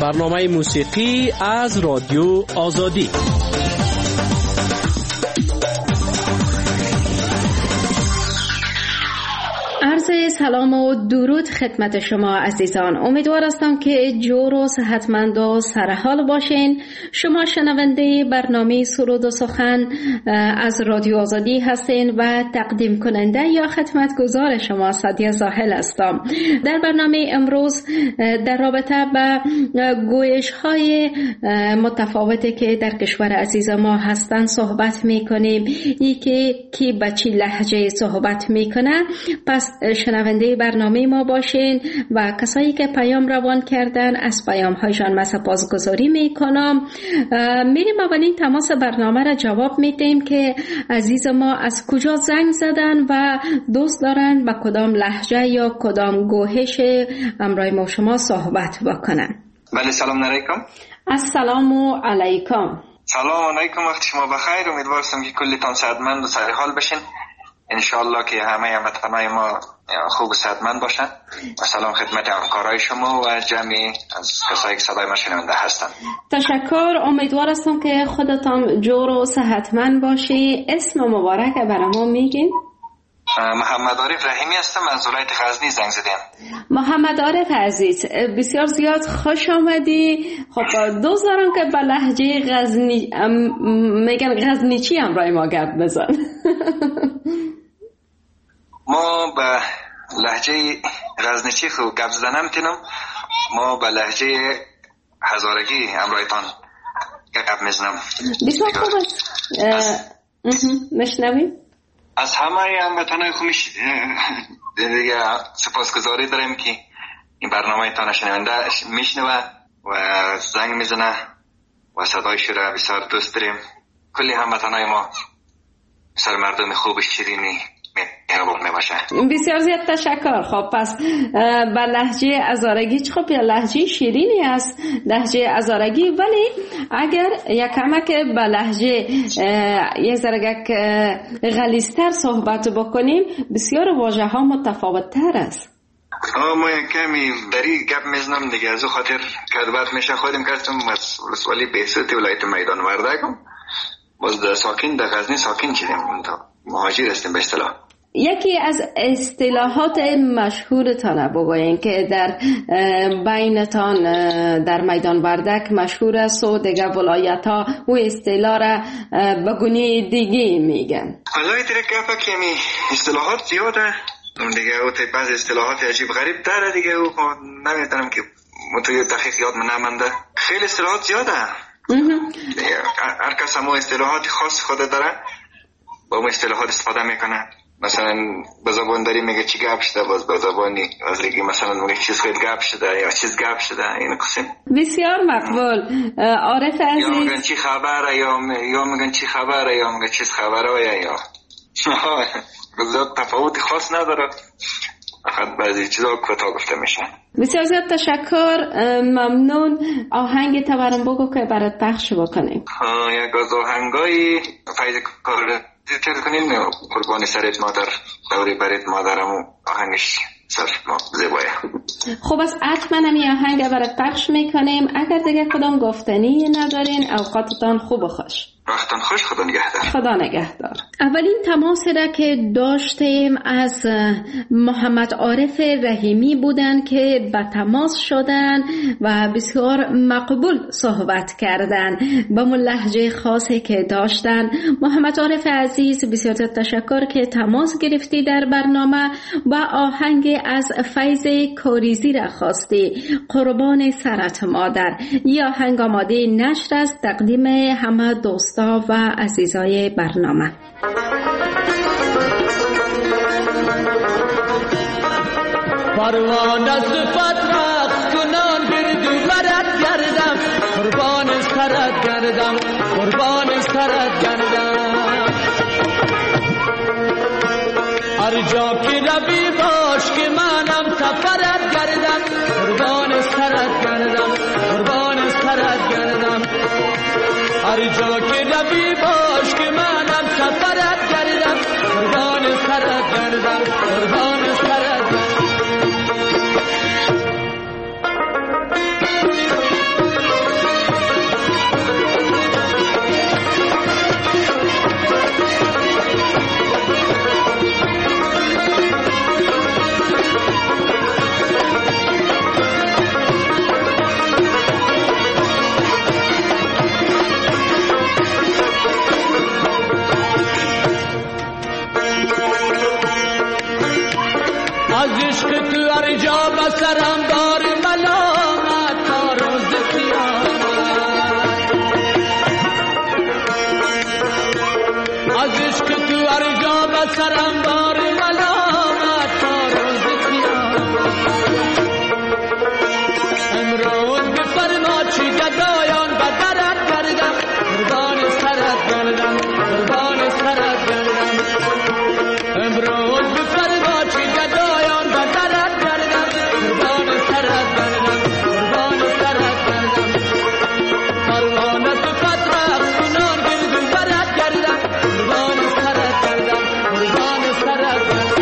برنامه موسیقی از رادیو آزادی. عرض سلام و درود خدمت شما عزیزان. امیدوار هستم که جور و صحتمند و سرحال باشین. شما شنونده برنامه سرود و سخن از رادیو آزادی هستین و تقدیم کننده یا خدمتگزار شما سعدیه زاهل هستم. در برنامه امروز در رابطه با گویش های متفاوتی که در کشور عزیز ما هستن صحبت میکنیم. ای که کی به چی لهجه صحبت میکنه. پس شنونده برنامه ما باشین و کسایی که پیام روان کردن از پیام هایشان من سپاسگزاری میکنم. میریم اولین تماس برنامه را جواب میدیم که عزیز ما از کجا زنگ زدن و دوست دارن با کدام لهجه یا کدام گوهش امرای ما شما صحبت بکنن. بله، سلام علیکم. السلام علیکم. سلام علیکم، وقت شما بخیر. امیدوارم که کلیتان صحتمند و سرحال باشین. انشالله که همه هموطنان ما خوب و صحتمند باشن. و سلام خدمت همکارای شما و جمعی از کسایی که صدای ما شنونده هستن. تشکر. امیدوار هستم که خودتان جور و صحتمند باشی. اسم مبارک برای ما میگین؟ محمد عارف رحیمی هستم، از ولایت غزنی زنگ زدم. محمد عارف عزیز، بسیار زیاد خوش آمدی. خب دوست دارم که به لهجه غزنی میگن غزنیچی همراه ما گپ بزن. ما به لهجه غزنیچی خوب گپ زدن نمیتونم. ما به لهجه هزارگی همراهتان گپ میزنم. بسیار خوب است. مشنوی؟ از همه هموطنان خوبش دیگه سپاسگزاری داریم که این برنامه تان شنونده میشنوه و زنگ میزنه و صدایش را بسیار دوست داریم. کلی هموطنان ما بسیار مردم خوب شیرینی میباشه. بسیار زیاد تشکر. خب پس با لهجه هزارگی چه خب یا لهجه شیرینی است لهجه هزارگی، ولی اگر یک کمک با لهجه یه زرگک غلیظ‌تر صحبت بکنیم بسیار واژه ها متفاوت تر است. ما یک کمی دری گپ میزنم دیگه، از خاطر کدبت میشه خودم کردم از ولسوالی بهستی ولایت میدان وردگم. باز در ساکن در غزنی ساکن شدیم، مهاجر هستیم به اصطلاح. یکی از اصطلاحات مشهورتان بگویین که در بینتان در میدان وردک مشهور است و دیگه ولایت ها و اصطلاح را بگونی دیگه میگن. والله ترکه کمی اصطلاحات زیاده دیگه، او بعض اصطلاحات عجیب غریب داره دیگه، او نمیدونم که متوجه دقیق یاد منمنده. خیلی اصطلاحات زیاده. هر کس هم اصطلاحات خاص خود داره، با اون اصطلاحات استفاده میکنه. مثلا به زبان داری میگه چی گپ شده، باز به زبانی از دیگه مثلا میگه چیز خیلی گپ شده یا چیز گپ شده. این قسم بسیار مقبول. عارف عزیز، یا میگن چی خبره یا میگن چی خبره یا میگن چیز خبره یا بذات تفاوت خاص نداره، فقط بعضی چیزا کوتاه گفته میشه. بسیار زیاد تشکر. ممنون. آهنگ تبرم بگو که برات پخش بکنیم. یک از آهنگای فیض کار ذکر کنیم، قربان سرت مادر دوری برت مادرمو، آهنگش سر زیبایه. خب از حتما می آهنگ برات پخش میکنیم. اگر دیگه کدام گفتنی ندارین اوقاتتان خوب و خوش. وقتان خوش. خدا نگهدار. خدا نگهدار. اولین تماس را که داشتیم از محمد عارف رحیمی بودن که به تماس شدن و بسیار مقبول صحبت کردن با اون لهجه خاصی که داشتن. محمد عارف عزیز بسیار تشکر که تماس گرفتی در برنامه و آهنگ از فیض کاریزی را خواستی، قربان سرت مادر. یا آهنگ آماده نشر است تقدیم همه دوستا و عزیزای برنامه. پروانه صفت رقص کنان گردو برد گردم، قربان سرت گردم، قربان سرت گردم. هر جا که روی باش که منم سفرت گردم، قربان سرت گردم، قربان سرت گردم. هر جا که روی باش که منم سفرت گردم، قربان سرت گردم، قربان سرت گردم. سرم بار ملامت تا روز قیامت. از عشق تو هر جا به سرم بار ملامت تا روز قیامت. امروز بفرما چی گدایان به درت گردم، قربان سرت گردم، قربان سرت گردم. امروز بفرما چی گدایان به درت گردم، قربان سرت گردم، قربان سرت گردم. پروانه تو فترخ کنان گردو برت گردم، قربان سرت گردم، قربان سرت گردم.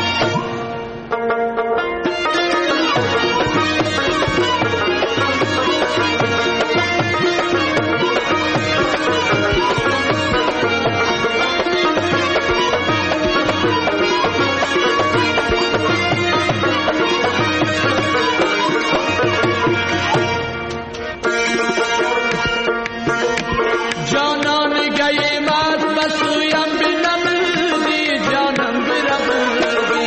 جانم گیمت بسویم بنمودی، جانم بربودی.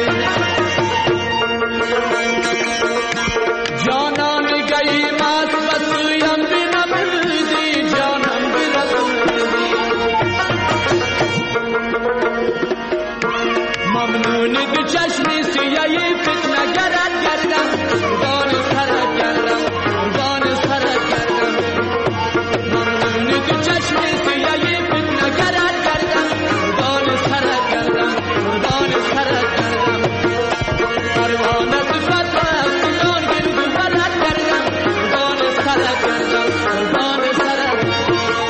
جانم گیمت بسویم بنمودی، جانم بربودی. ممنون دو چشمی سیایی فتنه گرد گردم، قربان سرت گردم، قربان سرت گردم. ممنون دو چشمی سیایی فتنه گرد گردم، قربان سرت گردم، قربان سرت گردم. پروانه تو فتح کنان گردو برت گردم، قربان سرت گردم، قربان سرت گردم.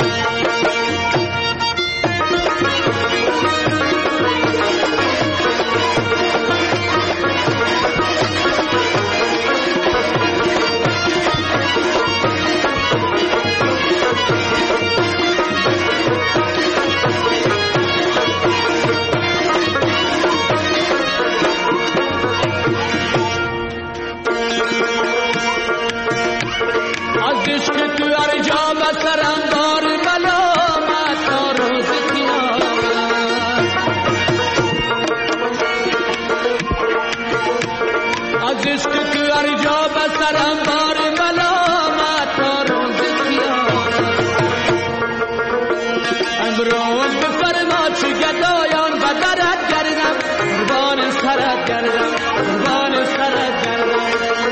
از عشق تو هر جا به سرم بار ملامت تا روز قیامت. از عشق تو هر جا به سرم بار ملامت تا روز قیامت. امروز بفرما چی گدایان به درت گردم، قربان سرت گردم، قربان سرت گردم.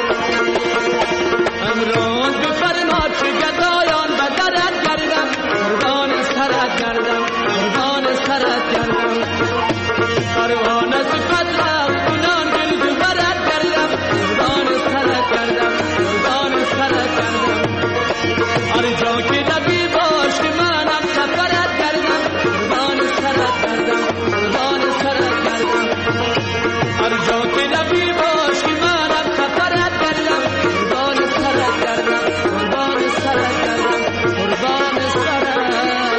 امروز بفرما چی گدایان به درت گردم، قربان سرت گردم، قربان سرت گردم. پروانه صفت رفت کنان گردو برت گردم، قربان سرت گردم، قربان سرت گردم. هر جا که روی باش که منم سفرت گردم، قربان سرت گردم، قربان سرت گردم. هر جا که روی باش که منم سفرت گردم، قربان سرت گردم، قربان سرت گردم، قربان سرت گردم.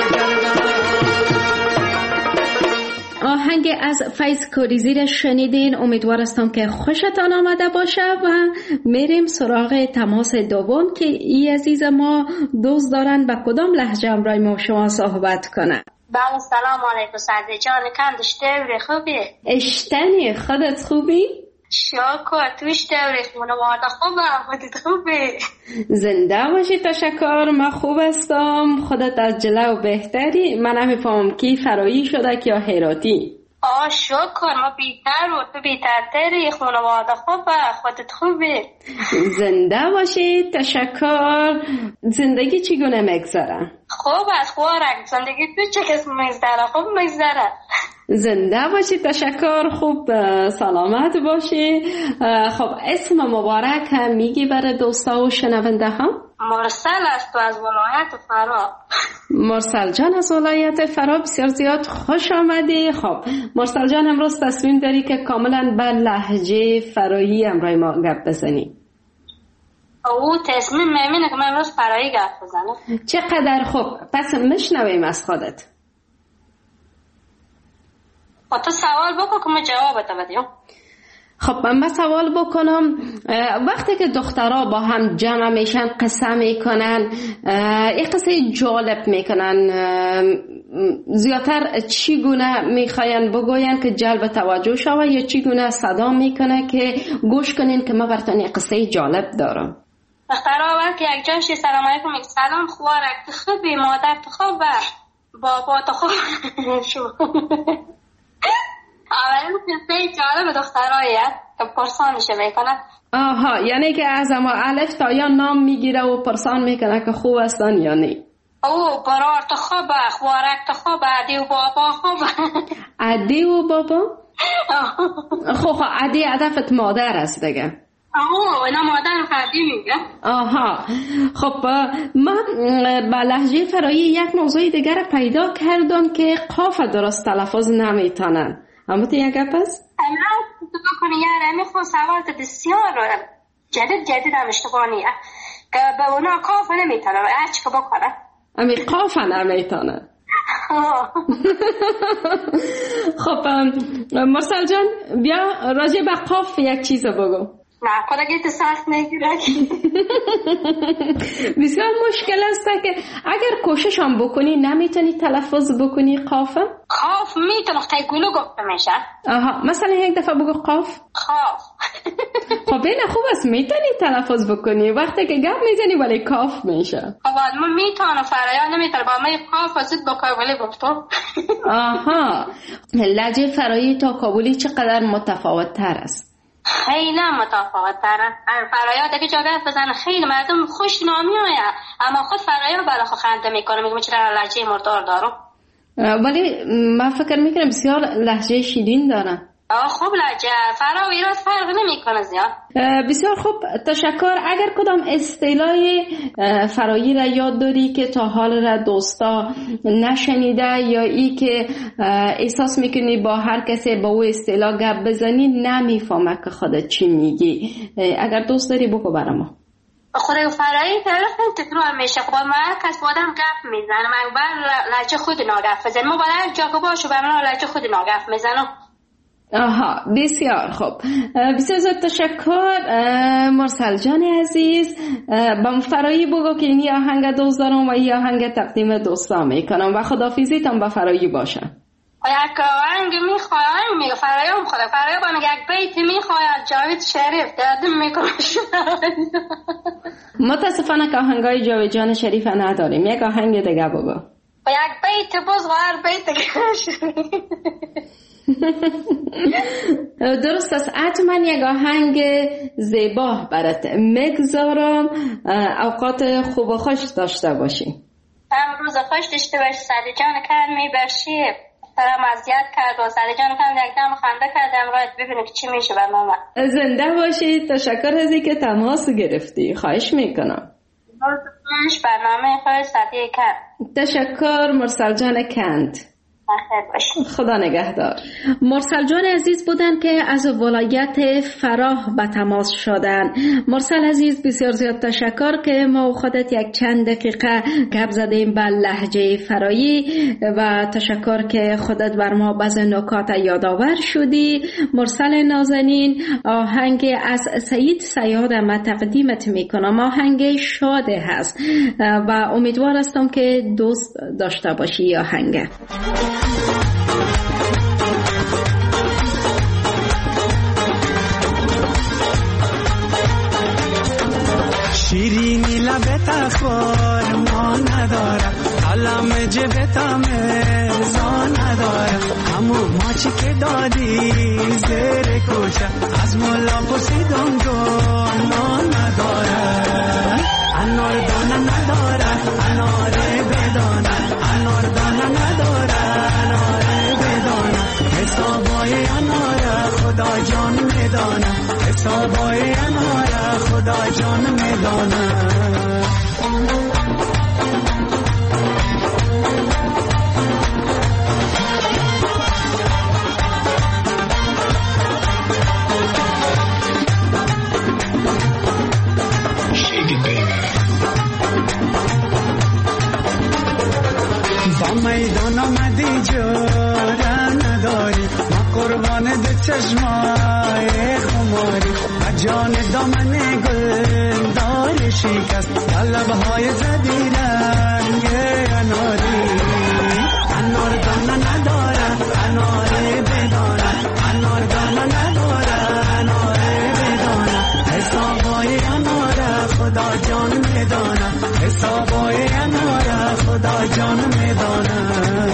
آهنگ از فیض کوریزی شنیدین. امیدوار هستم که خوشتان آمده باشه و میریم سراغ تماس دوم که ای عزیز ما دوست دارن به کدام لهجه امرای ما شما صحبت کنن. بله سلام علیکم سعدی جان، کندش دوری خوبی؟ اشتنی خودت خوبی؟ شکر توش دوری خونه وارد خوبه، خودت خوبی؟ زنده باشی. تشکر، من خوب هستم. خودت از جلو بهتری؟ من نمیفهمم کی فرایی شده که یا هراتی؟ شکر ما بیتر و تو بیتر تری، خونه وارد خوبه، خودت خوبی؟ زنده باشی. تشکر. زندگی چگونه میگذره؟ خوب است خوارک. زندگی تو چه کس میگذره؟ خوب میگذره. زنده باشی. تشکر. خوب سلامت باشی. خب اسم مبارک هم میگی برای دوستا و شنونده هم؟ مرسل است از ولایت فرا. مرسل جان از ولایت فرا، بسیار زیاد خوش آمدی. خب مرسل جان امروز تصمیم داری که کاملا بر لهجه فرایی امرای ما گپ بزنی؟ او تصمیم میمینه که من امروز فرایی گپ بزنم. چقدر خوب. پس میشنویم از خودت. تو سوال بکن که ما جوابت بدیم. خب من سوال بکنم، وقتی که دخترها با هم جمع میشن قصه میکنن، یک قصه جالب میکنن، زیادتر چی گونه میخواین بگوین که جلب توجه شوه یا چی گونه صدا میکنه که گوش کنین که ما براتون یک قصه جالب دارم؟ دخترها وقتی یک جاشی سلام علیکم، سلام خوارک تو خوبی، مادر تو خوبه، بابا تو خوب. اولین قصه جالب دخترهاییه که پرسانش میکنه. آها، یعنی که از اما الف تا یا نام میگیره و پرسان میکنه که خوب هستن یا نه. او برار تو خوبه، خوارک تو خوبه، عدی و بابا خوبه. عدی و بابا؟ خب عدی هدفت مادر است دیگه. اینا مادر فردی میگه. آها، خب من با لهجه فرایی یک موضوع دیگر پیدا کردم که قاف درست تلفظ نمیتونن. اما تو یک گپ است؟ تو بکنی یاره میخوام سوالت بسیار جدید هم اشتباهیه که به اونا قاف نمیتونن هرچی که بکنن امی قاف نمیتونن. خب مرسل جان بیا راجع به قاف یک چیز بگو. نه خدا گیت سخت نگیره. بسیار مشکل است که اگر کوشش هم بکنی نمیتونی تلفظ بکنی قافه؟ قاف میتونه خیلی گلو گفته میشه. آها، مثلا یک دفعه بگو قاف. قاف. خب این خوب است میتونی تلفظ بکنی، وقتی که گپ میزنی ولی کاف میشه. خب من میتونم، فرایان نمیتونه با من قاف زد با کابلی گفتم. آها، لهجه فرایی تا کابلی چقدر متفاوت تر است؟ خیلی متفاوت تره. فرایات که جاگه بزنه خیلی مردم خوش نامی آیا، اما خود فرایات برای خود خنده میکنه، میگم چرا لهجه مردار دارم. ولی من فکر میکنم بسیار لهجه شیرین دارن. خوب لهجه فرا و ایراد فرق نمیکنه زیاد. بسیار خوب، تشکر. اگر کدام اصطلاح فرایی را یاد داری که تا حال را دوستا نشنیده یا ای که احساس میکنی با هر کسی با او اصطلاح گپ بزنی نمیفهمه که خودت چی میگی، اگر دوست داری بگو برام. خود فرایی طرف تکرار میشه. خب من کس بادم گپ میزنه، من بر لهجه خود ناگف بزنم، ما باید جا که باشو به من لهجه خود ناگف میزنم. آها، بسیار خوب. بسیار تشکر مرسل جان عزیز. با فرایی بگو که این آهنگ دوست دارم و این آهنگ تقدیم دوستا میکنم و خداحافظیتان با فرایی باشه. یک آهنگ میخوایم میگه فرایم خدا فرایم با یک بیت میخواید جاوید شریف دادم میکنم. متاسفانه که آهنگای جاوید جان شریف نداریم، یک آهنگ دیگه بگو. یک بیت باز غیر بیت درست است. حتما یک آهنگ زیبا برات میگذارم. اوقات خوب و خوش داشته باشی. روز خوش داشته باشی. سعدی جان کرد میبرشی سلام اذیت کرد و سعدی جان کرد یک دم خنده کردم رایت ببینیم که چی میشه برنامه. زنده باشی. تشکر از اینکه تماس گرفتی. خواهش میکنم. روز برنامه خواهش سعدی کرد. تشکر مرسل جان کند. خدا نگهدار. مرسل جان عزیز بودن که از ولایت فراه به تماس شدن. مرسل عزیز بسیار زیاد تشکر که ما و خودت یک چند دقیقه گپ زدیم به لهجه فرایی و تشکر که خودت بر ما بعض نکات یادآور شدی. مرسل نازنین، آهنگ از سعید صیاد ما تقدیمت میکنم. آهنگ شاده هست و امیدوار هستم که دوست داشته باشی آهنگ. شیرینی لبت اخبار ما ندارم، علم جبت امزان ندارم، همون ماچی که دادی زیر کوچه از مولا پرسیدم دانا ندارم. انار دانه نداره انار بدانه، انار دانه نداره انار بدانه، حسابای انار خدا جان میدانه، حسابای انار خدا جان میدانه. با میدان آمدی جوره نداری، ما قربان دو چشمای خماری جان دامن گل دار شکست لبهای زدی رنگ اناری انار دانه نداره اناره بدانه انار دانه نداره اناره بدانه حسابای اناره خدا جان میدانه حسابای اناره خدا جان میدانه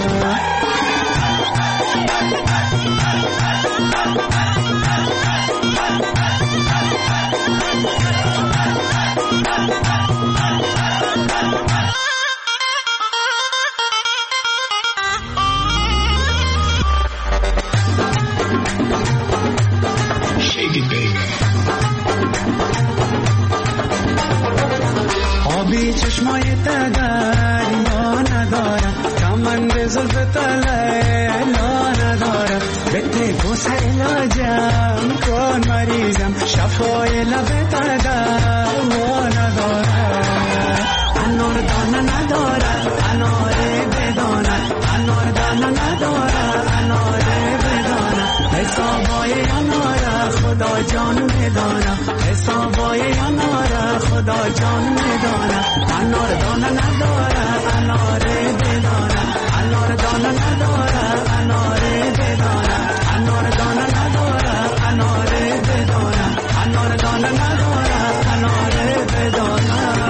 آبی چشمای دریا ندارم کمند زلف لیلا ندارم بده بوسه علاجم کن مریضم شفای لب دوا ندارم انار دانه نداره اناره بدانه انار دانه نداره اناره بدانه حسابای اناره خدا جان میدانه حسابای اناره خدا جان میدانه انار دانه نداره اناره بدانه انار دانه نداره اناره بدانه انار دانه نداره اناره بدانه انار دانه نداره اناره بدانه.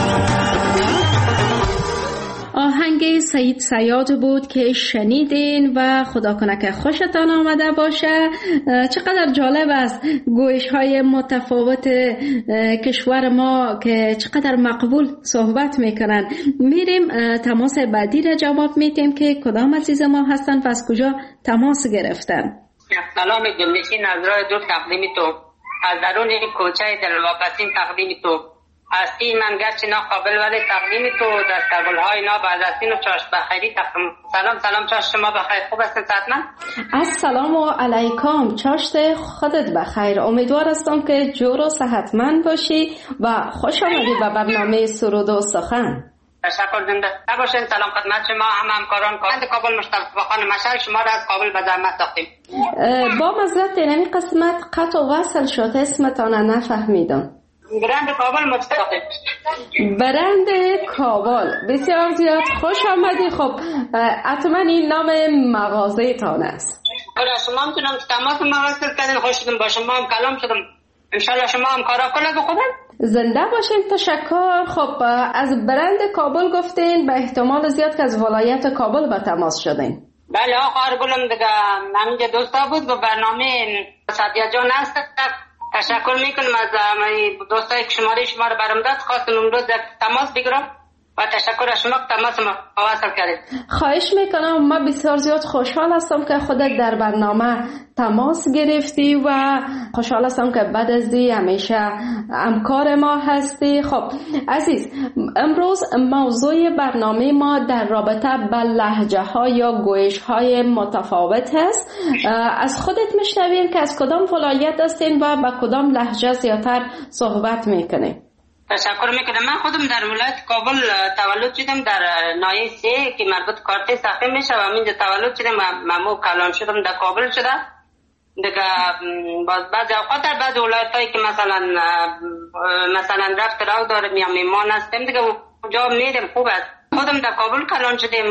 آهنگ سعید صیاد بود که شنیدین و خدا کنه که خوشتان آمده باشه. چقدر جالب است گویش های متفاوت کشور ما که چقدر مقبول صحبت میکنن. میریم تماس بعدی را جواب میدیم که کدام عزیز ما هستن و از کجا تماس گرفتن. سلام جمعیشین از راه دور تقدیمی تو از درون این کوچه دلواپسین تقدیمی تو هستی من گرچه ناقابل ولی تقدیم تو دستگل‌های ناب از هستین و چاشت بخیری تقدیم. سلام چاشت شما بخیر خوب هستین ساتمن؟ السلام علیکم چاشت خودت بخیر. امیدوار هستم که جور و صحتمند باشی و خوش آمدی به برنامه سرود و سخن. تشکر زنده باشین. سلام خدمت شما همکاران کارند کابل مصطفی خان مشهد شما را از کابل به زحمت ساختیم. با معذرت این قسمت قطع و وصل شد اسمتان نفهمیدم. برند کابل مصطفی. برند کابل بسیار زیاد خوش آمدی. خب حتما این نام مغازه تان است. شما میتونم تماس مواصل کردین خوش شدم با شما هم کلام شدم انشالله شما هم کارا کنه بخودن زنده باشین. تشکر. خب از برند کابل گفتین به احتمال زیاد که از ولایت کابل به تماس شدین. بله آقا گلم دیگه همینجا دوستا بود و برنامه سادیا جان هست. تشکر میکنم از دوستایی که شماره شما رو برام داد. خواستم امروز تماس بگیرم و تشکر از شما که تماس ما واصل کردید. خواهش میکنم. ما بسیار زیاد خوشحال هستم که خودت در برنامه تماس گرفتی و خوشحال هستم که بعد از دی همیشه همکار ما هستی. خب عزیز امروز موضوع برنامه ما در رابطه با لهجه ها یا گویش های متفاوت هست. از خودت میشنویم که از کدام ولایت هستین و با کدام لهجه زیادتر صحبت میکنین. تشکر میکنم. من خودم در ولایت کابل تولد شدم در ناحیه 3 که مربوط کارت ساخته میشه و همینجا تولد شدم و کلان شدم در کابل شده. دیگه بعضی اوقات در بعضی ولایتایی که مثلا رفت راو دارم یا میمان هستم دیگه اونجا میرم. خوب است. خودم در کابل کلان شدم.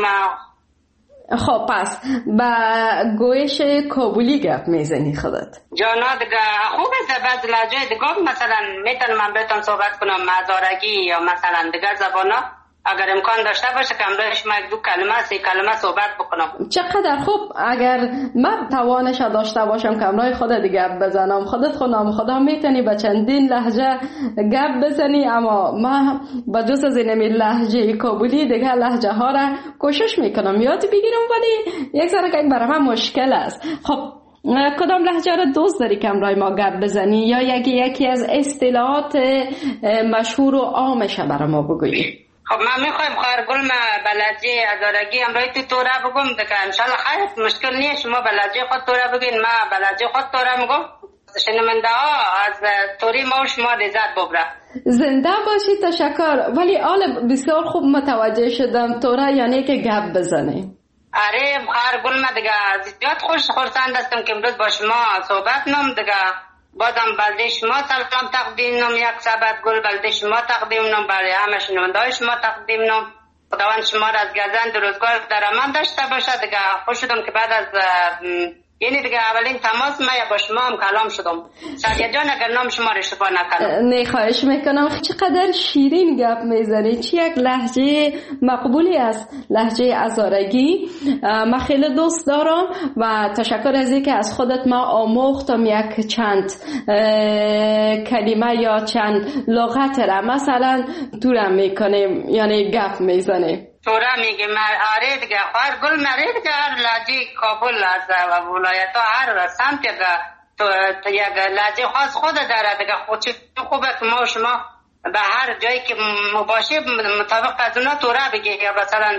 خب پس با گویش کابلی گپ میزنی خودت؟ جانا دیگه خوب است. بعض لهجه دیگه مثلا میتونم من بهتون صحبت کنم مزارگی یا مثلا دیگه زبانا اگر امکان داشته باشه که امروز شما دو کلمه سه کلمه صحبت بکنم. چقدر خوب. اگر من توانش داشته باشم که امروز خودت گپ بزنم خودت خونم خدا میتونی به چندین لهجه گپ بزنی اما ما با جز از این لهجه کابلی دیگه لهجه ها را کوشش میکنم یاد بگیرم ولی یک ذره که برای من مشکل است. خب کدام لهجه را دوست داری که امروز ما گپ بزنی یا یکی از اصطلاحات مشهور و عامش برای ما بگویی؟ خب من میخوایم خواهر گل ما بلدی ادارگی امروز تو توره بگم دیگه انشالله خیر مشکل نیست. شما بلدی خود توره بگین ما بلدی خود توره میگم. شنونده ها از توری ما و شما لذت ببره. زنده باشی. تشکر. ولی آل بسیار خوب متوجه شدم توره یعنی که گپ بزنی. آره خواهر گل، من دیگه زیاد خرسند هستم که امروز با شما صحبت نم. دیگه بازم بلده شما سلام تقدیم نم، یک سبت گل بلده شما تقدیم نم، برای همه شنونده‌های شما تقدیم نم. خداوند شما را از گزند روزگار درآمد داشته باشه. دیگه خوش شدم که بعد از یعنی دیگه اولین تماس من با شما هم کلام شدم. سعدیه جان اگر نام شما رو اشتباه نکنم. نه خواهش میکنم. چقدر شیرین گپ میزنی، چی یک لهجه مقبولی است، لهجه هزارگی. من خیلی دوست دارم و تشکر از اینکه از خودت ما آموختم یک چند کلمه یا چند لغت را مثلا دورم میکنیم، یعنی گپ میزنیم. تورا میگه آره دیگه خواهر گل مره دیگه هر لهجه کابل از ولایت ها هر سمت یک لهجه خاص خود داره دیگه. خوبه که ما شما به هر جایی که مباشه مطابق از اونا تورا بگی. یا مثلا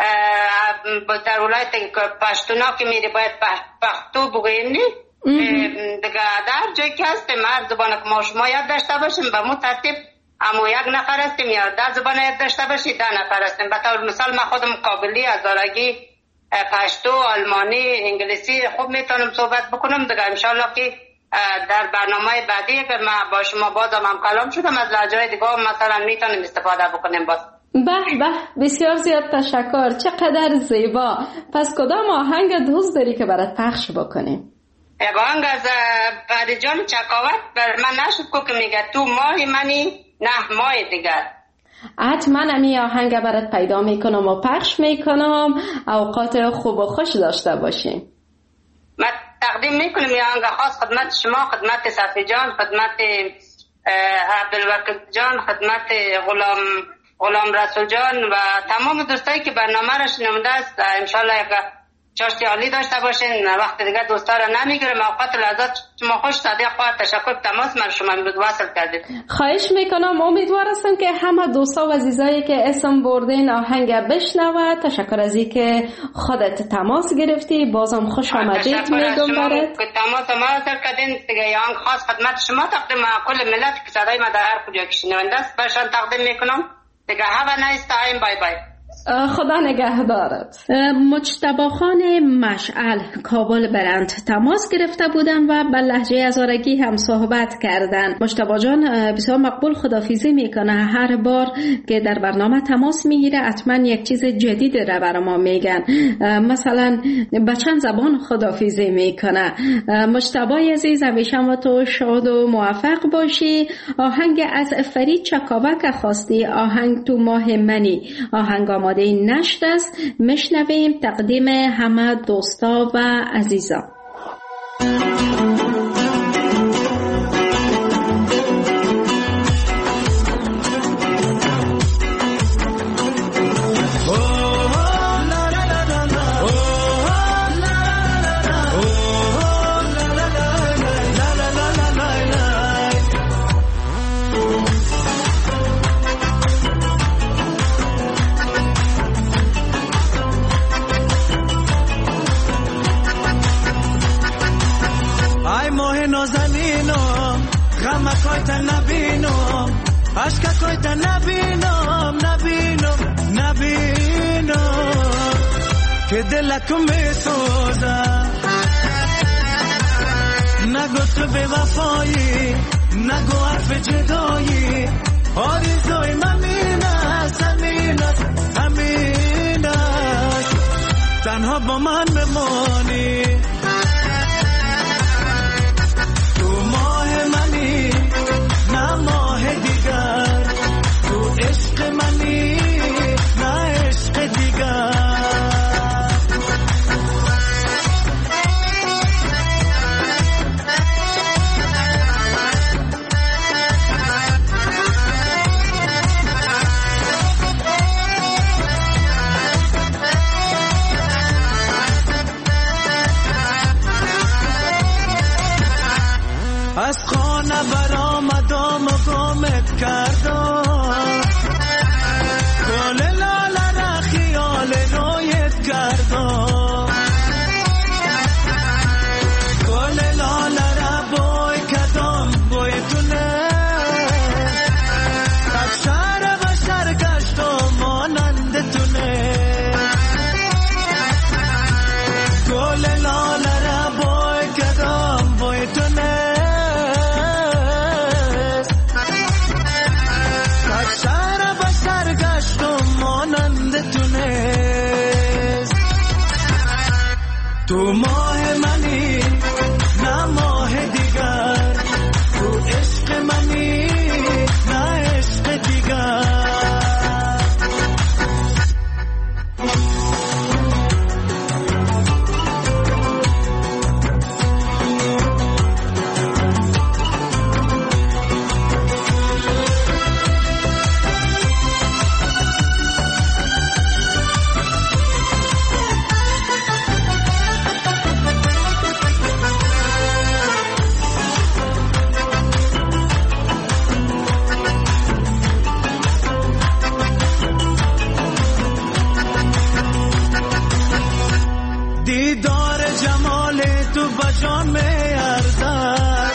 در ولایت پشتونا که میری باید پختو بگویم نی دیگه. در جایی که هستیم هر زبان که ما شما یاد داشته باشیم به مو ترتیب اما یک نفر هستیم یا 10 زبان یاد داشته باشید 10 نفر هستیم. به طور مثال من خودم کابلی، هزارگی، پشتو، آلمانی، انگلیسی خوب میتونم صحبت بکنم دیگه. انشالله که در برنامه بعدی که من با شما بازم هم کلام شدم از لهجه‌های دیگه مثلا میتونیم استفاده بکنیم. باز به بسیار زیاد تشکر، چقدر زیبا. پس کدام آهنگ دوست داری که برات پخش بکنیم؟ یک آهنگ از پریجان چکاوت بر من نشد که میگه تو ماهی منی نه ماه دیگر. حتما امی آهنگ برات پیدا میکنم و پخش میکنم. اوقات خوب و خوش داشته باشین. من تقدیم میکنم یه آهنگ خاص خدمت شما، خدمت صفی جان، خدمت عبدالوکیل جان، خدمت غلام رسول جان و تمام دوستایی که برنامه را شنونده است. انشالله یک چاشتی عالی داشته باشین. وقت دیگه دوستا را نمیگیرم. اوقات لحظات شما خوش. صادق خواهد تشکر تماس من شما امروز وصل کردید. خواهش میکنم. امیدوار هستم که همه دوستا و عزیزایی که اسم بردین آهنگ بشنوه. تشکر از این که خودت تماس گرفتی. بازم خوش آمدید میگم برات. تماس ما وصل کردین دیگه. یه آهنگ خاص خدمت شما تقدیم کل ملت که صدای ما در هر کجا که شنونده است برشان تقدیم میکنم دیگه. have a nice time. بای بای. خدا نگهدارت. مجتبی خان مشعل کابل برند تماس گرفته بودن و به لهجه هزارگی هم صحبت کردن. مجتبی جان بسیار مقبول خدافیزی میکنه. هر بار که در برنامه تماس میگیره حتما یک چیز جدید را برای ما میگن. مثلا به چند زبان خدافیزی میکنه. مجتبی عزیز همیشه ما تو شاد و موفق باشی. آهنگ از فرید چکاوک خواستی، آهنگ تو ماه منی. آهنگ آماده نشد است. مشنویم تقدیم همه دوستا و عزیزا. که دلکو می سوزم نگو تو به وفایی، نگو حرف جدایی. آرزوی من این است، همین است تنها با من بمانی. تو ماه منی نه ماه دیگر، تو عشق منی نه عشق دیگر. از خانه برآمدم و گمت کردم، تو ماه منی نه ماه دیگر، تو عشق منی نه عشق دیگر. دیدار جمال تو بجان می ارزد،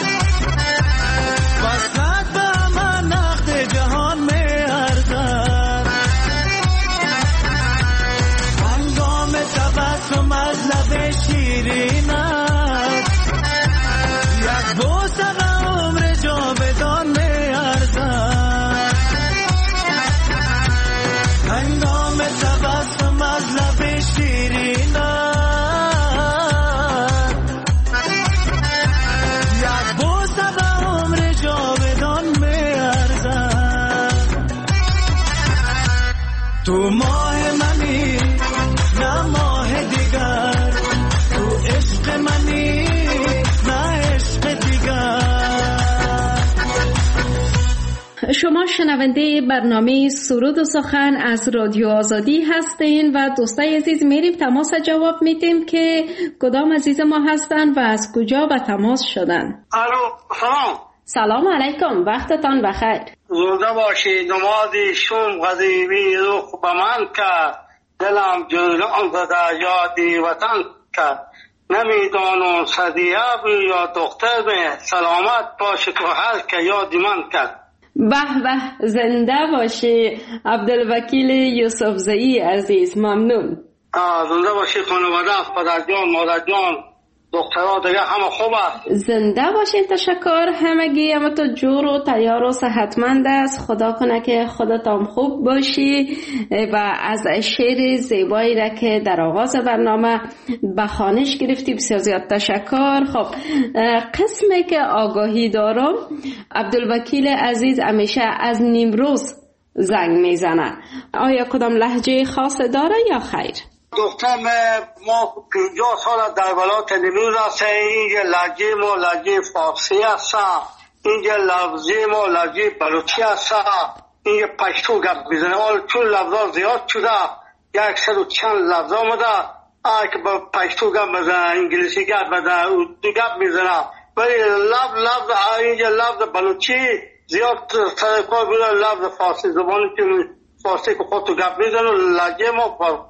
وصلت به من نقد جهان می ارزد. هنگام تبسم از لب شیرینت، یک بوسه عمر جاودان می ارزد. هنگام تبسم از لب شیرینت، تو ماه منی نه ماه دیگر، تو عشق منی نه عشق دیگر. شما شنونده برنامه سرود و سخن از رادیو آزادی هستین و دوستای عزیز میریم تماس جواب میدیم که کدام عزیز ما هستن و از کجا به تماس شدن. الو سلام. سلام علیکم، وقتتان بخیر. زنده باشی. نمازی شوم غزیبی روح به من کرد، دلم جولان زده یادی وطن کرد. نمیدانم صدیه بی یا دختر بی، سلامت باشه تو هر که یادی من کرد. به به، زنده باشی عبدالوکیل یوسفزئی عزیز، ممنون. زنده باشی. خانواده، پدر جان، مادر جان، دخترها دیگه همه خوب است. زنده باشین، تشکر. همگی همه تو جور و تیار و صحتمند است. خدا کنه که خودتان خوب باشی و از شعر زیبایی را که در آغاز برنامه به خوانش گرفتی بسیار زیاد تشکر. خب قسمی که آگاهی دارم، عبدالوکیل عزیز همیشه از نیمروز زنگ میزنه. آیا کدام لهجه خاص داره یا خیر؟ دخترم ما 50 سال در ولایت نیمروز هست. اینجا لهجه ما لهجه فارسی هست، اینجا لفظی ما لهجه بلوچی هست، اینجا پشتو گپ میزنه. چون لفظا زیاد شده، 100 و چند لفظ آمده، که با پشتو گپ میزنه، انگلیسی گپ میزنه، اردو گپ میزنه، ولی لفظ اینجا لفظ بلوچی زیاد سرکار بوده. لفظ فارسی زبانی که فارسی که خودتو گپ میزنه، لهجه ما فارسی.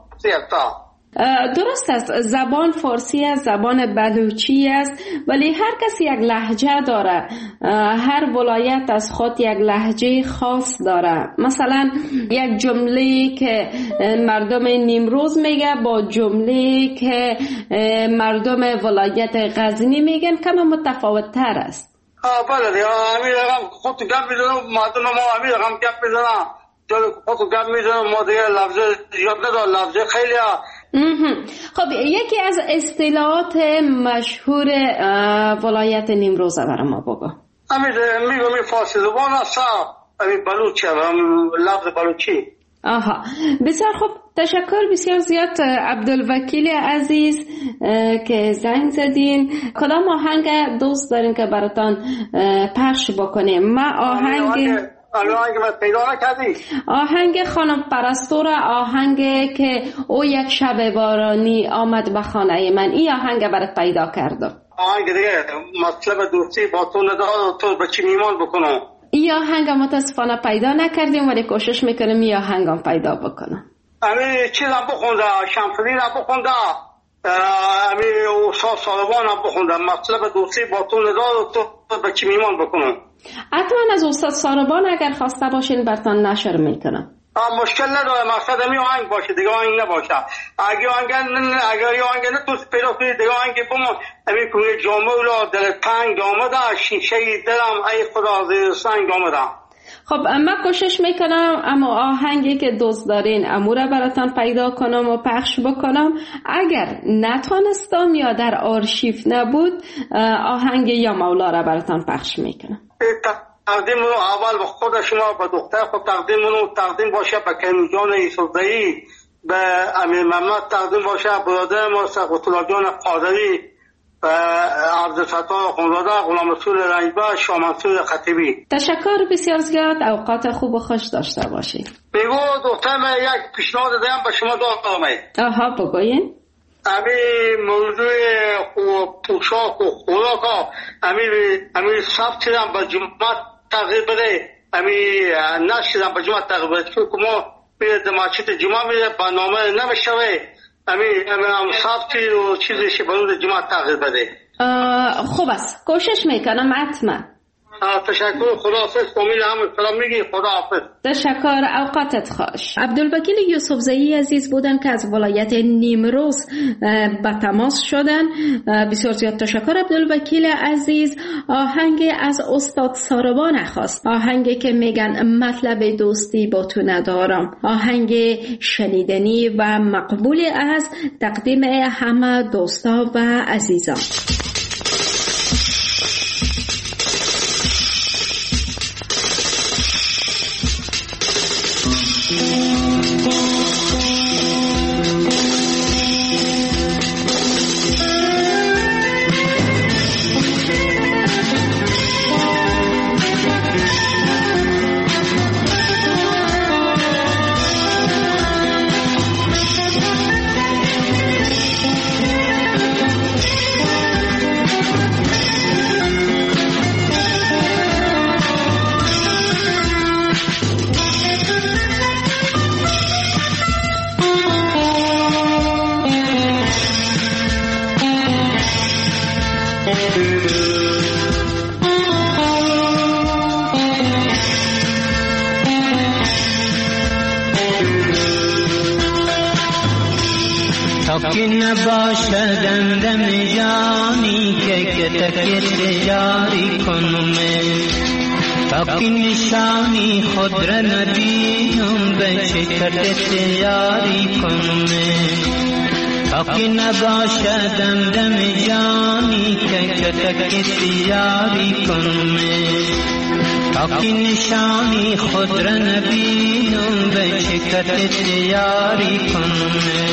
درست است، زبان فارسی است، زبان بلوچی است، ولی هر کسی یک لهجه داره. هر ولایت از خود یک لهجه خاص داره. مثلا یک جمله که مردم نیمروز میگه با جمله که مردم ولایت غزنی میگن کم متفاوت تر است. بله دیگه، همین رقم خودتو گپ میزنم، مردم ما همین رقم گپ میزنم، خودتو گپ میزنم. ما دیگه لفظ یاد ندارم، لفظ خیلی خب یکی از اصطلاحات مشهور ولایت نیمروز برای ما بگو. میگم فارسی زبان است، بلوچی، لفظ بلوچی. آها، بسیار خوب، تشکر بسیار زیاد عبدالوکیل عزیز که زنگ زدین. کدام آهنگ دوست دارین که براتان پخش بکنیم؟ ما آهنگ خانم پرستور، آهنگ که او یک شب بارانی آمد به خانه من، این آهنگ برات پیدا کردم. آهنگ دیگه مطلب دوستی با تو ندارم، تو به چی میمان بکنم. این آهنگ متاسفانه پیدا نکردیم، ولی کوشش میکنم این آهنگ پیدا بکنم. همین چیزم بخونده، شمسدین هم بخونده، همین استاد سالبان هم بخونده، مطلب دوستی با تو ندارم، تو به چی میمان بکنم. حتما از استاد ساربان اگر خواسته باشین برتان نشر میکنم. مشکل نداره، مقصد همی آهنگ باشه، دیگه آهنگ نباشه. اگه آهنگ نه تو پیدا کنی دیگه آهنگ بمون. همی کنی جامعه را دل تنگ آمده، شیشه دلم ای خدا زیر سنگ آمده. خب من کوشش میکنم اما آهنگی که دوست دارین امورا براتان پیدا کنم و پخش بکنم. اگر نتونستم یا در آرشیف نبود آهنگ یا مولا را براتان پخش میکنم. تقدیم رو اول به خود شما، به دختر خود تقدیم باشه، به کریمی جان یوسفزئی، به امیر محمد تقدیم باشه، برادر ما سقط الله جان قادری، عبدالفتاح خانزاده، غلام رسول رنجبر، شاه منصور خطیبی. تشکر بسیار زیاد. اوقات خوب و خوش داشته باشید. بگو دختر من یک پیشنهاد دارم به شما دارم. آها بگوین. همین موضوع پوشاک و خوراک ها همین سبت هم به جمعت تغییر بده، همین نشد هم به جمعت تغییر بده که ما میره مسجد جمعه میره برنامه نمیشوه، همین سبتی و چیزی برون جمعت تغییر بده. خوب است، کوشش میکنم حتما. تشکر، خداحافظ. امید همون سلام میگی، خداحافظ. تشکر، اوقاتت خوش. عبدالوکیل یوسفزئی عزیز بودن که از ولایت نیمروز به تماس شدن. بسیار زیاد تشکر عبدالوکیل عزیز. آهنگ از استاد ساربان خواست، آهنگی که میگن مطلب دوستی با تو ندارم، آهنگ شنیدنی و مقبول از تقدیم همه دوستا و عزیزان. که نباشد دم جانی که تکیت جاری کنم، تا که نشانی خود را نبینم به شکرت یاری کنم، تا که نباشد دم جانی که تکیت یاری کنم، تا که نشانی خود را نبینم به شکرت یاری کنم.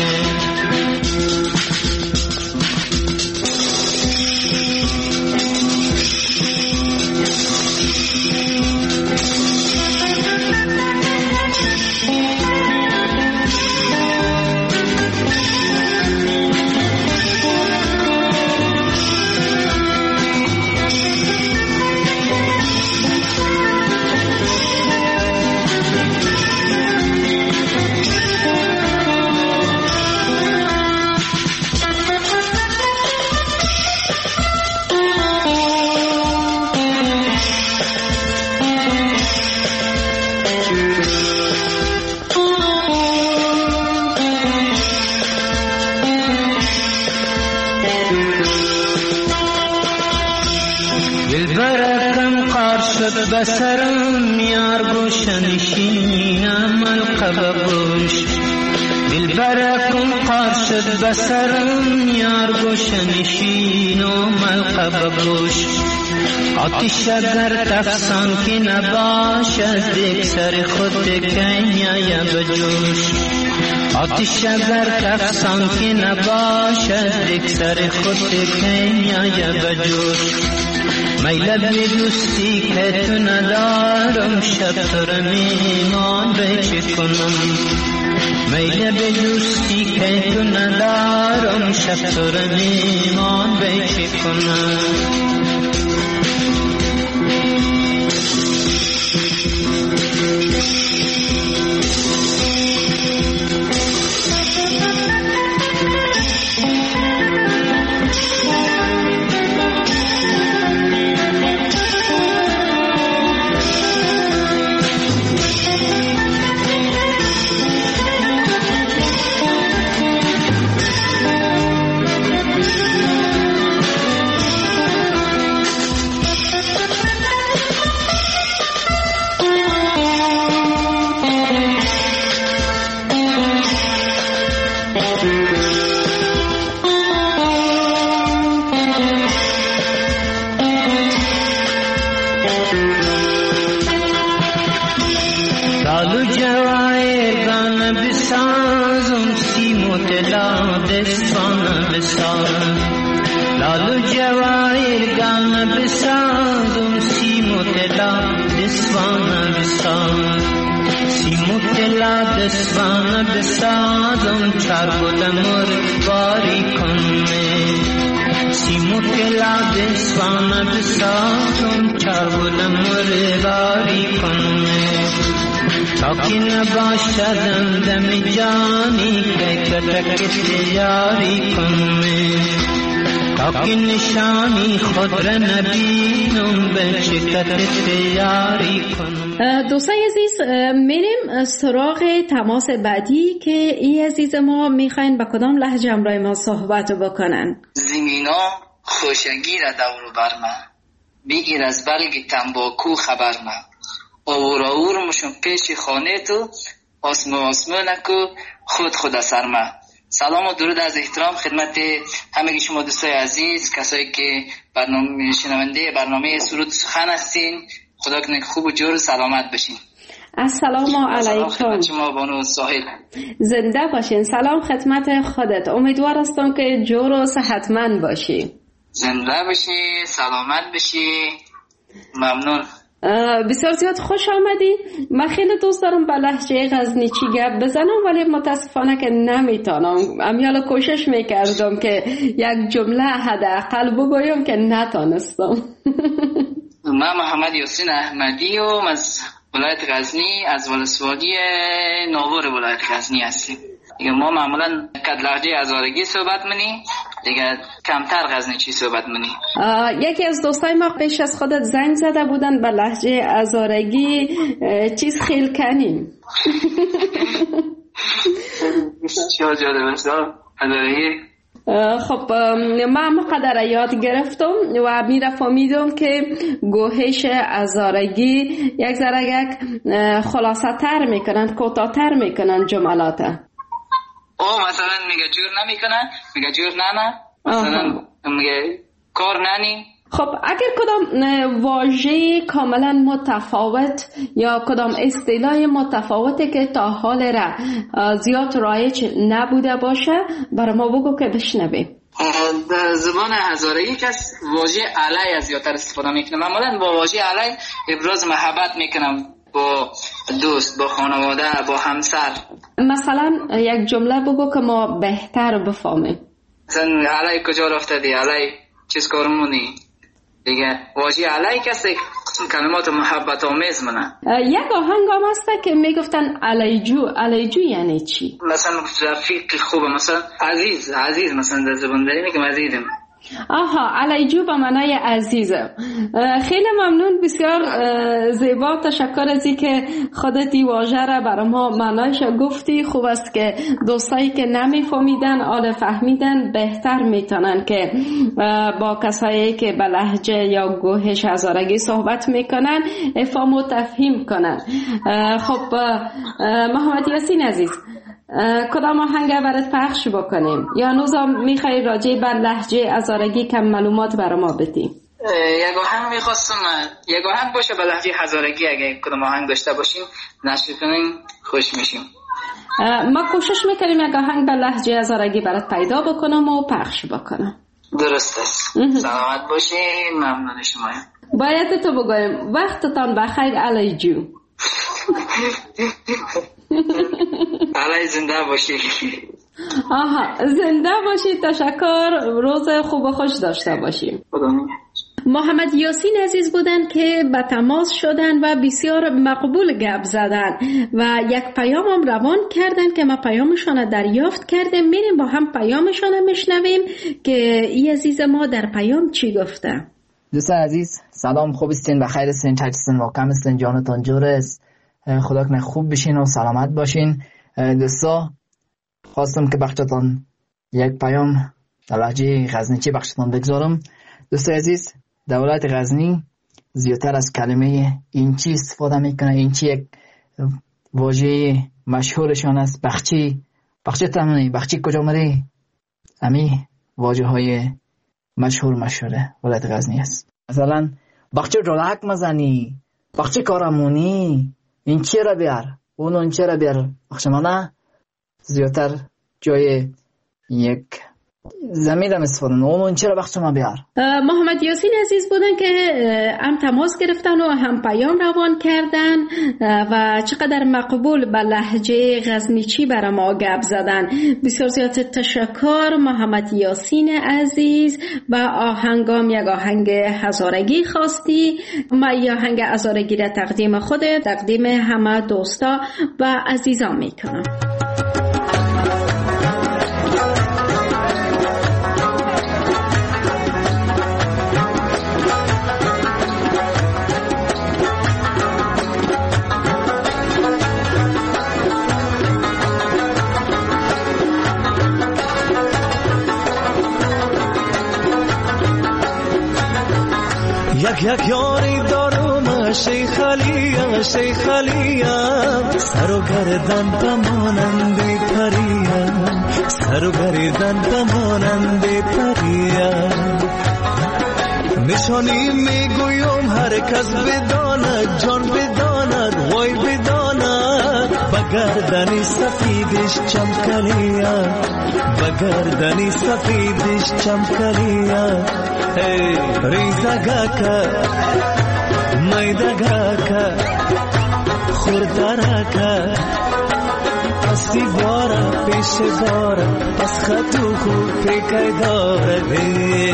بسرم یار گوشن شینم القب گوش، دلبرکم قار شد بسرم یار گوشن شینم القب گوش، آتش در تفسان که نباشد یک سر خود کنیا بجوش، آتش در تفسان که نباشد یک سر خود کنیا بجوش، میل به دوستی که تو ندارم شب تو را میمان بچه کنم، میل به دوستی که تو ندارم شب تو را میمان بچه کنم. بسازم لالو جواهر گام بسازم سیم و طلا دسوانه بسازم سیم و طلا دسوانه بسازم چرب دمر باری کنه سیم و طلا دسوانه بسازم چرب دمر باری کنه تا که نباشدم دم جانی که کتک تیاری کنه تا که نشانی خود را نبینم به شکت تیاری کنم. دوستای عزیز میریم سراغ تماس بعدی که ای عزیز ما میخواین به کدام لهجه همراه ما صحبت بکنن. زمینا خوشگی را دور بر من بگیر از برگ تنباکو خبر من آور مشون پیش خانه تو آسمونکو خود اثر من. سلام و درود از احترام خدمت همه شما دوستای عزیز، کسایی که شنونده برنامه سرود سخن هستین. خدا کنه خوب و جور سلامت باشین. السلام علیکم. خدمت شما بانو ساحل. زنده باشین. سلام خدمت خودت. امیدوار هستم که جور و صحتمند باشی. زنده باشی، سلامت باشی. ممنون. بسیار زیاد خوش آمدی. من خیلی دوست دارم به لهجه غزنیچی گپ بزنم ولی متاسفانه که نمیتونم. امیالا کوشش میکردم که یک جمله حداقل بگویم که نتونستم. من محمد یاسین احمدی و از ولایت غزنی از ولسوالی ناور ولایت غزنی هستیم. دیگه ما معمولا کد لهجه هزارگی صحبت منی، دیگه کمتر غزنیچی صحبت منی. یکی از دوستای ما پیش از خودت زنگ زده بودن به لهجه هزارگی چیز خیل کنیم. چه جالب است هزارگی. خب من مقدر یاد گرفتم و میره فهمیدم که گوهش هزارگی یک ذره خلاصه تر میکنن، کوتاه‌تر میکنن جملات. مثلا میگه جور نمیکنن، میگه جور نه، مثلا میگه کار ننی. خب اگر کدام واژه کاملا متفاوت یا کدام اصطلاح متفاوتی که تا حال را زیاد رایج نبوده باشه برای ما بگو که بشنویم. در زبان هزارگی کس واژه علی از زیادتر استفاده میکنه. معمولا با واژه علی ابراز محبت میکنم با دوست، با خانواده، با همسر. مثلا یک جمله بگو که ما بهتر بفهمیم. مثلا علی کجا رفتدی، علی چیز کار مونی. دیگه واژه علی کسی کلمات محبت آمیز منه. یک آهنگ هم هسته که میگفتن علیجو یعنی چی؟ مثلا رفیق خوبه، مثلا عزیز مثلا در زبان داری میگم عزیزم. علیجو به معنای عزیزم. خیلی ممنون، بسیار زیبا. تشکر از این که خودت این واژه را برای ما معنایش گفتی. خوب است که دوستایی که نمیفهمیدن حال فهمیدن بهتر میتونن که با کسایی که به لهجه یا گوهش هزارگی صحبت میکنن افهام و تفهیم کنن. خب محمد یاسین عزیز، کدام آهنگ برات پخش بکنیم یا نوزم میخوای راجع بر لهجه هزارگی کم معلومات برای ما بدی؟ یک آهنگ میخواستم، یک آهنگ باشه به لهجه هزارگی. اگه کدام آهنگ داشته باشیم نشر کنیم خوش میشیم. ما کوشش میکنیم یک آهنگ به لهجه هزارگی برات پیدا بکنم و پخش بکنم. درست است. سلامت باشین. ممنون شما. باید تو بگویم وقتتان بخیر علیجو. علی زنده باشی. زنده باشی. تشکر. روز خوب و خوش داشته باشیم. محمد یاسین عزیز بودن که به تماس شدن و بسیار مقبول گپ زدن و یک پیام هم روان کردن که ما پیامشان دریافت کردیم. میریم با هم پیامشان میشنویم که ای عزیز ما در پیام چی گفته. دوستان عزیز سلام، خوب استین، بخیر استین، چطورین، واقعا استین، جانتان جور است. خدا کنه خوب بشین و سلامت باشین. دوستا خواستم که بخشتان یک پیام در لهجه غزنیچی بخشتان بگذارم. دوستای عزیز، دولت غزنی زیادتر از کلمه اینچی استفاده میکنه. اینچی یک واژه مشهورشان است. بخچی تمنی، بخچی کجا مری، امی واژه های مشهوره ولایت غزنی است. مثلا بخچی جلک مزنی، بخچی کارمونی، این چی را بیار، اون چی را بیار. بخشمانه زیادتر جای یک زمینم استفاده اون چرا وقت شما بیار. محمد یاسین عزیز بودن که هم تماس گرفتن و هم پیام روان کردن و چقدر مقبول به لهجه غزنیچی برای ما گپ زدن. بسیار زیاد تشکر محمد یاسین عزیز. و آهنگام یک آهنگ هزارگی خواستی. من یک آهنگ هزارگی را تقدیم خودت، تقدیم همه دوستا و عزیزان میکنم. یک یاری دارم شیخ علیم سر و گردن بمانند پریم، سر و گردن بمانند پریم. نشانی میگویم هر کس بداند، جان بداند، وای بداند، بگردنی سفیدش چمکلیم، بگردنی سفیدش چمکلیم. ریزگاکا میدگاکا خوردراکا پسی بارا پیش بارا پس خطو خوب پیکای داره.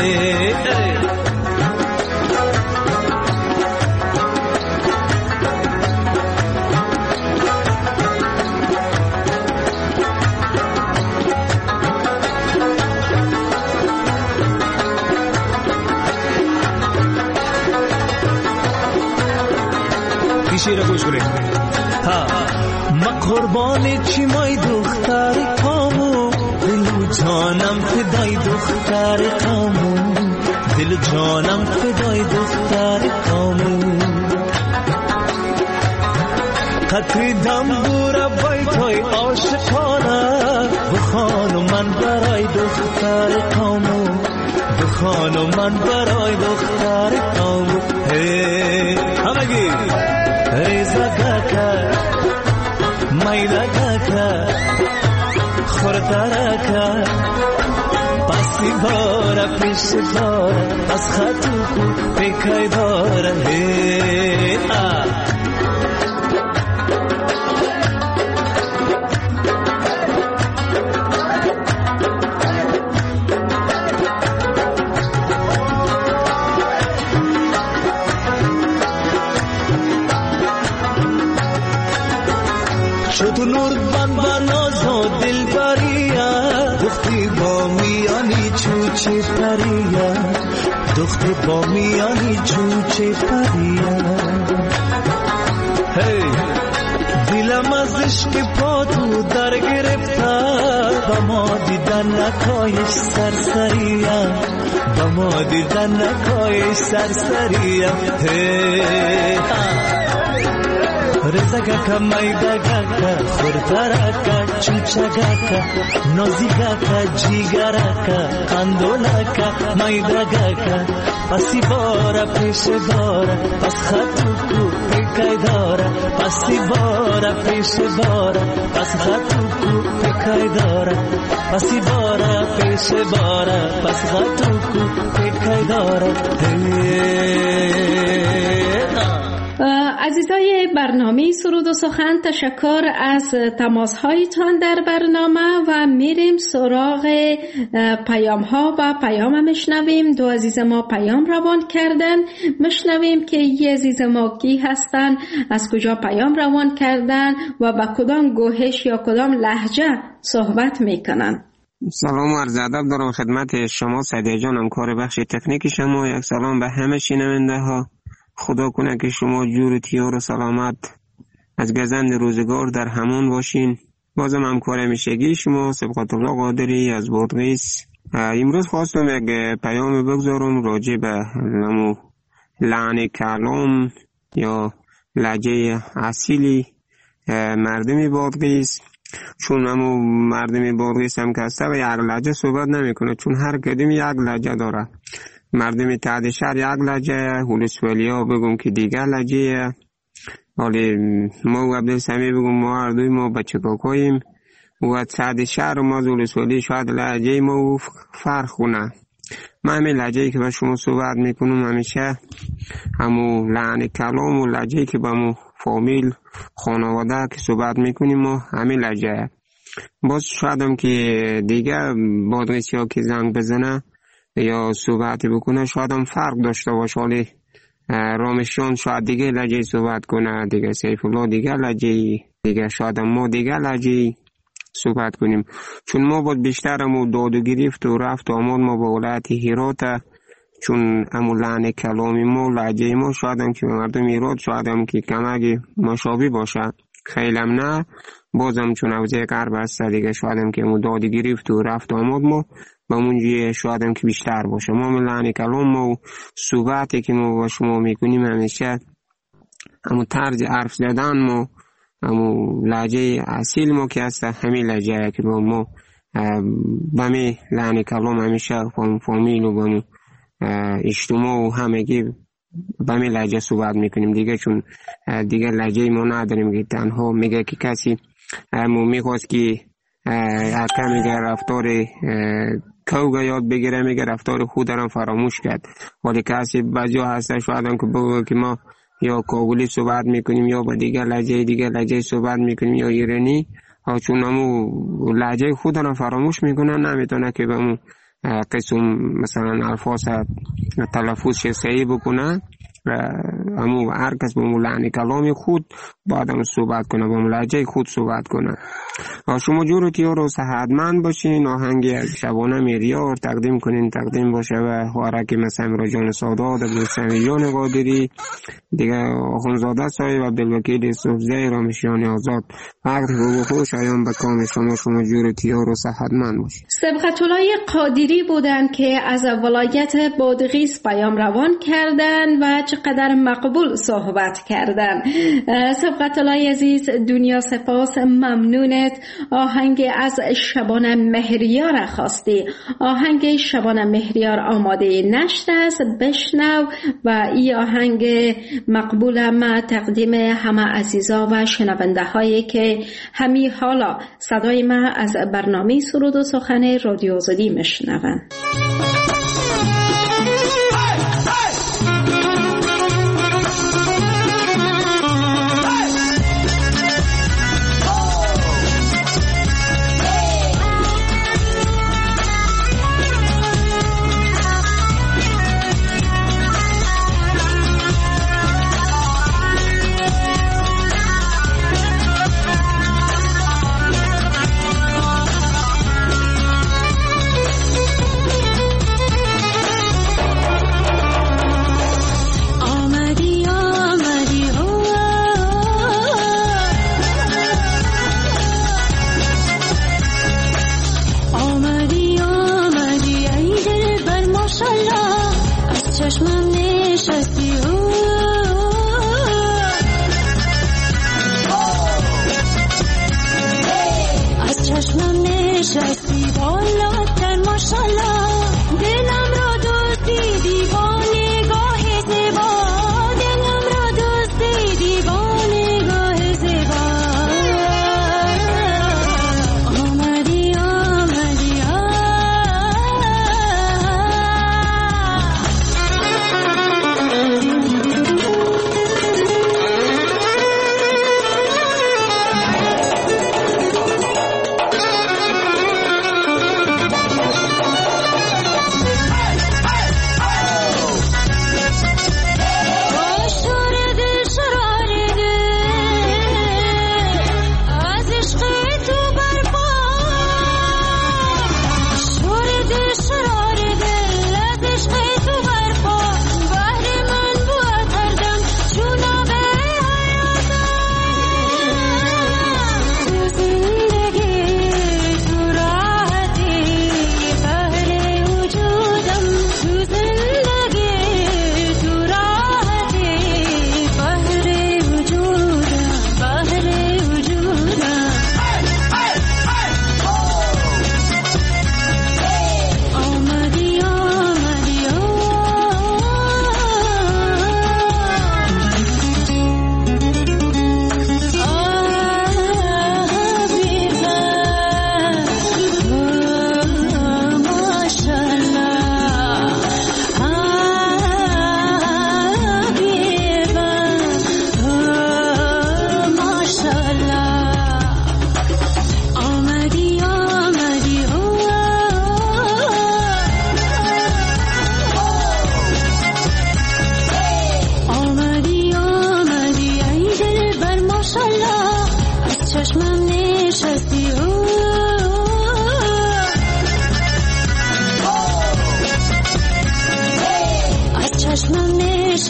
شیر گوش کنید. ما قربانی چی مای دختر کامو، دل جانم فدای دختر کامو، دل جانم فدای دختر کامو. قطری دم بورا بای توی عاشقانه، بخانو من برای دختر کامو، بخانو من برای دختر کامو. همگی ریزگاکا میدگاکا خوردراکا پسی بارا پیش بارا از خطو کو پیکای داره. تو نور بان باناز و دل بریا، دختی با میانی چوچه پریا، دختی با میانی چوچه پریا. دلم از عشق پا تو در گرفته، با ما دیدن نکایش سرسریا، با ما دیدن نکایش سرسریا. رزگاکا میدگاکا خوردراکا چوچگاکا نازیگاکا جیگراکا قندولاکا میدگاکا پسی بارا پیش بارا پس خطو کو پیکای دارا، پسی بارا پیش بارا پس خطو کو پیکای دارا، پسی بارا پیش بارا پس خطو کو پیکای دارا. عزیزای برنامه سرود و سخن، تشکر از تماس‌هایتان در برنامه و میریم سراغ پیام ها و پیام میشنویم. دو عزیز ما پیام روان کردن، میشنویم که یه عزیز ما کی هستن، از کجا پیام روان کردن و با کدام گوهش یا کدام لهجه صحبت میکنن. سلام و عرض ادب دارم خدمت شما سعدیه جان، همکار بخش تکنیک شما. یک سلام به همه شنونده ها. خدا کنه که شما جور و تیار و سلامت از گزند روزگار در همون باشین. بازم همکار همیشگی شما سبقت الله قادری از بادغیس. امروز خواستم یک پیام بگذارم راجع به لحن کلام یا لهجه اصیلی مردم بادغیس. چون همو مردم بادغیس هم که هسته و یک لهجه صحبت نمی کنه، چون هر کدوم یک لهجه داره. مردم تحت شهر یک لهجه، هولسوالیا بگم که دیگر لهجه. حالی ما و عبدالسمی بگم ما هر دوی ما بچه کاکاییم و سعد شهر ما ولسوالی شاید لهجه ما فرق کنه. من همین لهجه‌ای که با شما صحبت میکنم همیشه همو لحن کلام و لهجه‌ای که با مو فامیل خانواده که صحبت میکنیم ما همین لهجه. باز شاید هم که دیگه بادرسی ها که زنگ بزنه یا صحبت بکنه شاید هم فرق داشته باشه، ولی رامشان شاید دیگه لهجه صحبت کنه، دیگه سیف الله دیگه لهجه، دیگه شاید هم ما دیگه لهجه صحبت کنیم. چون ما بود بیشتر همو داد و گرفت و رفت و آمد ما با ولایت هرات، چون همو لحن کلامی ما لهجه ما شاید هم که مردم هرات شاید هم که کمک مشابه باشه، خیلی هم نه. بازم چون اوضاع غرب هست دیگه شاید هم که همو داد و گرفت و رفت و آمد ما با منجی شاید هم که بیشتر باشه. ما لحن کلام ما و صحبتی که ما با شما میکنیم همیشه همو طرز حرف زدن ما، همو لهجه اصیل ما که هست همین لهجه که ما بمی لحن کلام همیشه فامیل و بمی اجتماع و همگی بمی لهجه صحبت میکنیم دیگه. چون دیگه لهجه ما نداریم که تنها میگه که کسی همو میخواست که حتی میگه رفتار کوگا یاد بگیره، میگه رفتار خود هم فراموش کرد. ولی کسی بعضی ها هسته شاید هم که بگه که ما یا کابلی صحبت میکنیم یا با دیگه لهجه صحبت میکنیم یا ایرانی، چون همو لهجه خود رو فراموش میکنن، نمیتونه که به همون قسم مثلا الفاظ تلفظ صحیح بکنه. همو هر کس به لحن کلام خود باید هم صحبت کنه، با لهجه خود صحبت کنه. شما جورتیار و صحتمند باشین. آهنگ شبانه میریار تقدیم کنین، تقدیم باشه و خوارک مثل امراجان سادات، عبدالسمیان قادری دیگه، آخونزاده سایه و عبدالوکیل صوفزه رامشیان آزاد. وقت رو خوش آیان به کام شما جورتیار و صحتمند باشین. سبقت الله قادری بودن که از ولایت بادغیس پیام روان کردن و چقدر مقبول صحبت کردن. سبقت الله عزیز، دنیا سپاس، ممنونت. آهنگ از شبانه مهریار خواستی. آهنگ شبانه مهریار آماده نشته است، بشنو و این آهنگ مقبول ما تقدیم همه عزیزا و شنونده هایی که همی حالا صدای ما از برنامه سرود و سخن رادیو آزادی میشنون.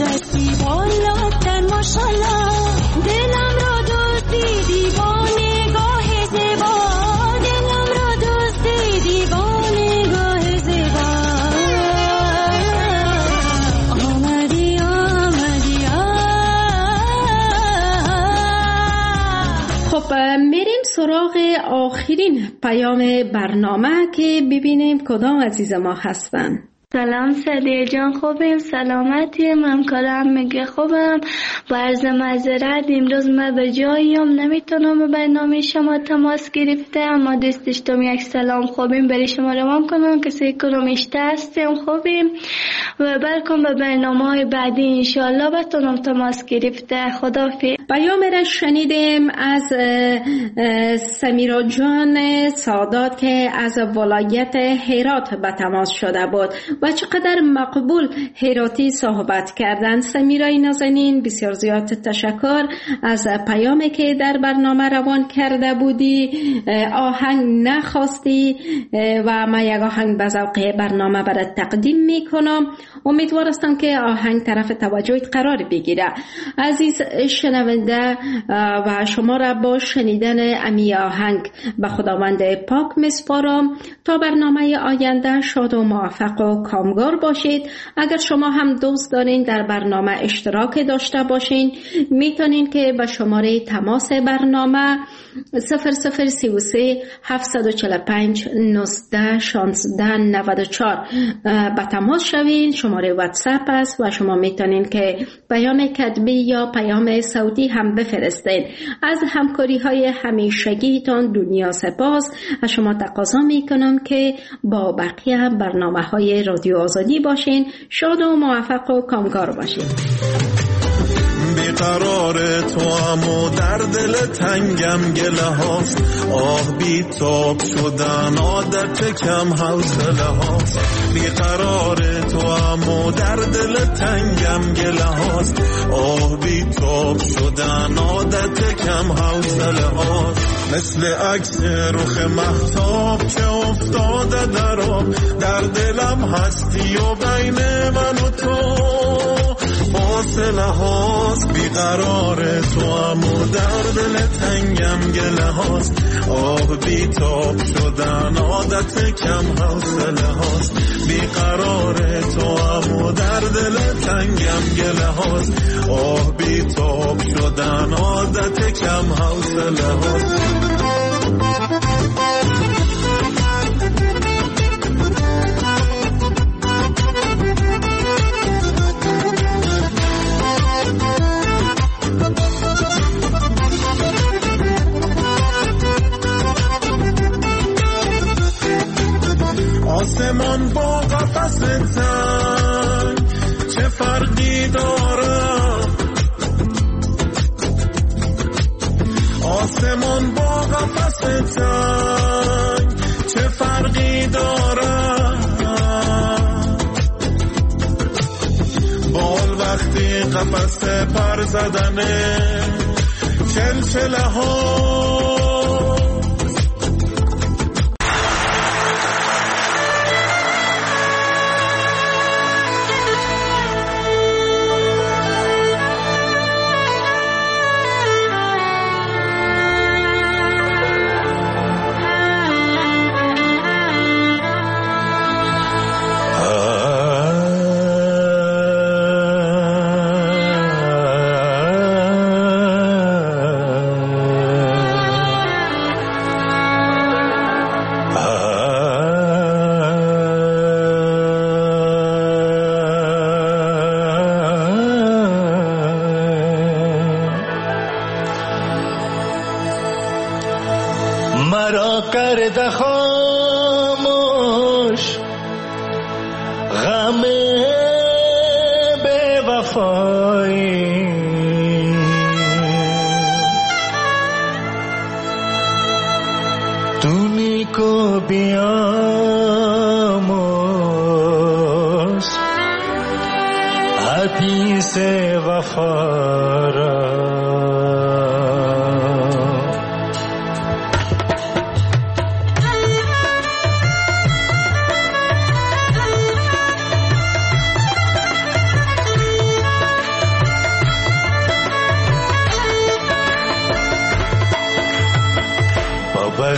رسی بالاتر ماشالله دلم را دزدی دیوانه گاه زیبا دلم را دزدی دیوانه گاه زیبا آمدی آمدی خب میریم سراغ آخرین پیام برنامه که ببینیم کدام عزیز ما هستن. سلام سعدیه جان، خوبیم؟ سلامتی؟ من کارم میگه خوبم. با عرض معذرت امروز من به جاییم نمیتونم به برنامه شما تماس گرفته، اما دوست داشتم یک سلام خوبیم برای شما روان کنم. کسی کنومشته هستیم خوبیم و برکن به برنامه های بعدی انشاءالله بتونم تماس گرفته. خدافظ. پیام را شنیدیم از سمیرا جان سادات که از ولایت هرات به تماس شده بود و چقدر مقبول هراتی صحبت کردن. سمیرای نازنین بسیار زیاد تشکر از پیامی که در برنامه روان کرده بودی. آهنگ نخواستی و من یک آهنگ به ذوق برنامه برات تقدیم میکنم. امیدوار هستم که آهنگ طرف توجهت قرار بگیره. عزیز شنونده و شما را با شنیدن امی آهنگ به خداوند پاک میسپارم تا برنامه آینده شاد و موفق و کامگار باشید. اگر شما هم دوست دارین در برنامه اشتراک داشته باشین میتونین که به شماره تماس برنامه 0033 745 19 16 94 به تماس شوین. شماره واتساپ است و شما میتونین که پیام کتبی یا پیام صوتی هم بفرستین. از همکاری های همیشگیتان دنیا سپاس. از شما تقاضا میکنم که با بقیه برنامه های رادیو آزادی باشین. شاد و موفق و کامگار باشین. بیقرار تو امو در دل تنگم گله هاست، آه بی تاب شدن عادت کم حوصله هاست. بیقرار تو امو در دل تنگم گله هاست، آه بی تاب شدن عادت کم حوصله هاست. مثل عکس رخ مهتاب که افتاده در آب، در دلم هستی و بین من و تو فاصله هاست. بیقرار تو امو در دل تنگم گله هاست، آه بی تاب شدن عادت کم حوصله هاست. بیقرار تو امو در دل تنگم گله هاست، آه بی تاب شدن عادت کم حوصله هاست. آسمان با قفس تنگ چه فرقی داره؟ آسمان با قفس تنگ چه فرقی داره؟ بال وقتی قفس پر زدنه چلچله ها. مرا کرده خاموش غم بے وفایی، تونی کو بیاموز حدیث وفا را.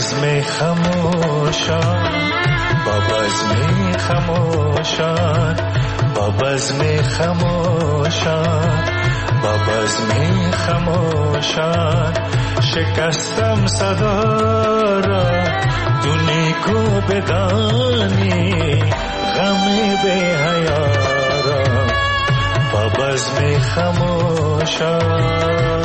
بزم خموشان با بزم خموشان با بزم خموشان با بزم خموشان شکستم صدا را تو نیکو بدانی غم بی حیا را با بزم خموشان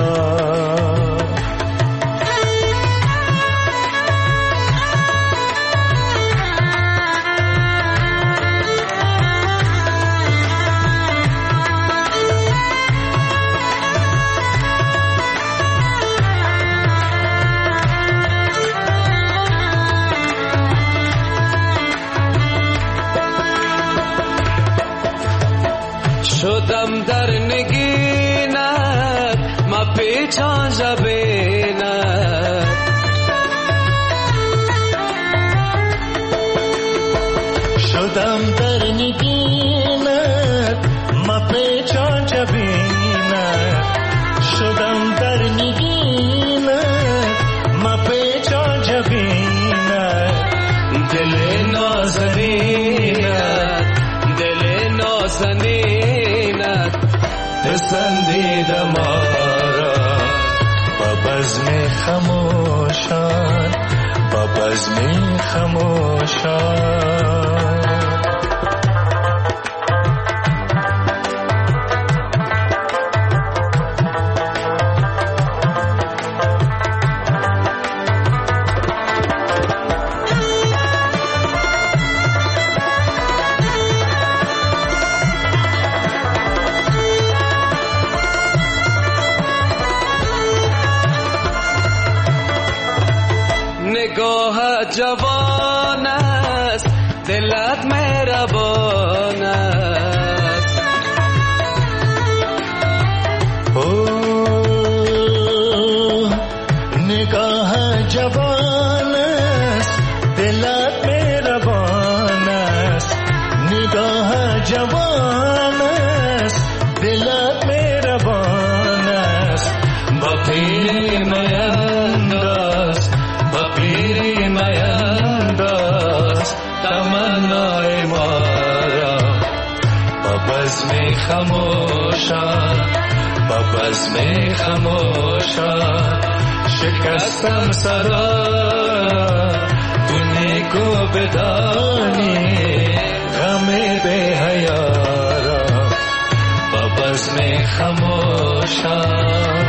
شدم در نگینت ما پیچان جبینت شدم در نگینت ما پیچان جبینت شدم در نگینت ما پیچان جبینت دل نازنینت دل نازنینت پسندیده ما را با بزم خموشان با بزم خموشان نگاه جوان است دلت مهربان است نگاه جوان است دلت مهربان است نگاه جوان است دلت مهربان است با پیری مینداز با پیری مینداز تمنای ما را با بزم خموشان با بزم خموشان شکستم صدا تو نیکو بدانی غم بی حیا را با بزم خموشان